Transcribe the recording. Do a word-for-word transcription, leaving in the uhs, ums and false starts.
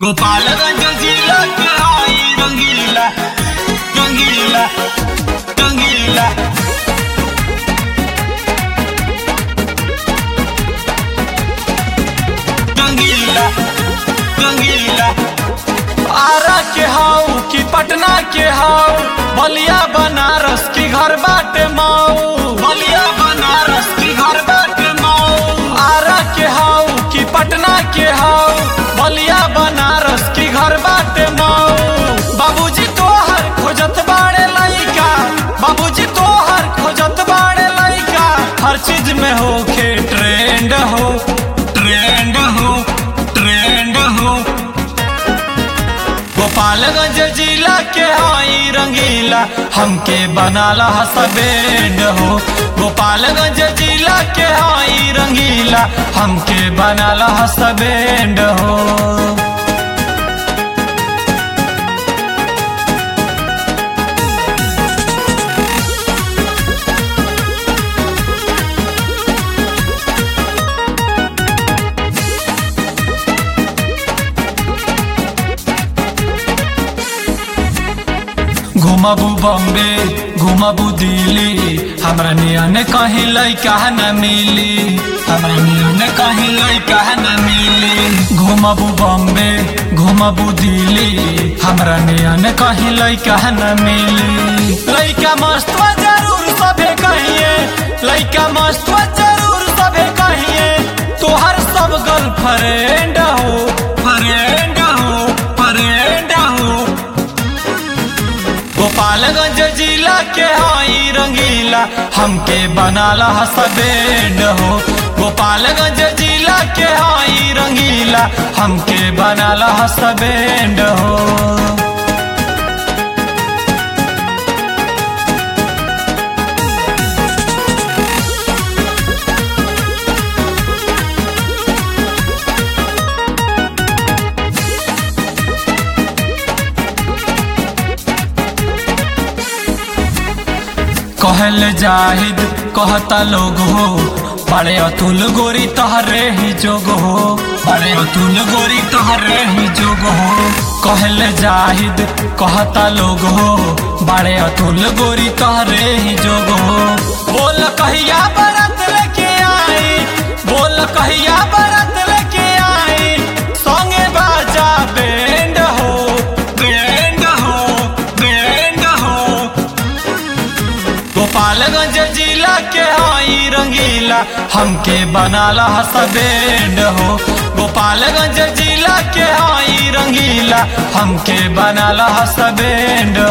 गोपालगंज जिला के आई रंगीला रंगीला रंगीला रंगीला रंगीला आरा के हाउ की पटना के हाउ बलिया बनारस की घर बाटे माऊ बलिया बनारस की घर बाटे माऊ आरा के हाउ की पटना के हाउ बलिया बनारस की घर बाटे माऊ बाबूजी तोहर खोजत बाड़े लइका बाबूजी तोहर खोजत बाड़े लइका हर चीज में होखे ट्रेंड हो ट्रेंड हो ट्रेंड हो गोपालगंज जिला के आई रंगीला हमके बनाला हसबेंड हो गोपालगंज जिला के आई रंगीला हमके बनाला हसबेंड हो। घुमबू बॉम्बे घुमबू दिल्ली हमरा नियन कहीं लइका न मिली हमरा नियन कहीं लइका न मिली घुमबू बॉम्बे घुमबू दिल्ली हमरा नियन कहीं लइका न मिली लइका मस्त जरूर सबे कहिए लइका मस्त जरूर सबे कहिए तोहर सब गर्लफ्रेंड हो फ्रेंड हो फ्रेंड हो गोपालगंज जिला के आई रंगीला हमके बनाला हसबेंड हो गोपालगंज जिला के आई रंगीला हमके बनाला हसबेंड हो। कहल जाहिद कहता लोग हो बड़े अतुल गोरी तहरे ही जोग हो बड़े अतुल गोरी तहरे ही जोग हो कहल जाहिद कहता लोग हो बड़े अतुल गोरी तहरे ही जोग हो बोल कहिया बरत लेके आई बोल कहिया बरत लेके आई संगे बाजा बैंड हो बैंड हो बैंड हो गोपालगंज जिला के आई रंगीला हमके बनाला हसबेंड हो गोपालगंज जिला के आई रंगीला हमके बनाला हसबेंड